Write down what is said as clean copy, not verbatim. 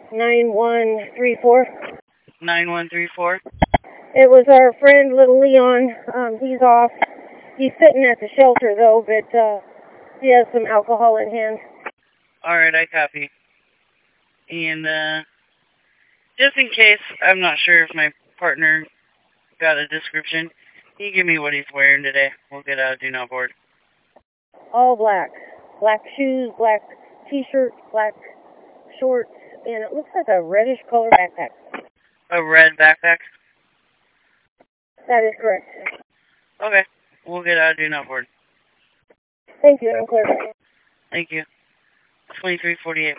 9134. 9134. It was our friend Little Leon. He's off. He's sitting at the shelter though, but he has some alcohol in hand. Alright, I copy. And just in case, I'm not sure if my partner got a description, can you give me what he's wearing today? We'll get out of Do Not Board. All black. Black shoes, black t-shirt, black shorts, and it looks like a reddish color backpack. A red backpack? That is correct. Okay. We'll get out of Do Not Board. Thank you, I'm clear. Thank you. 2348.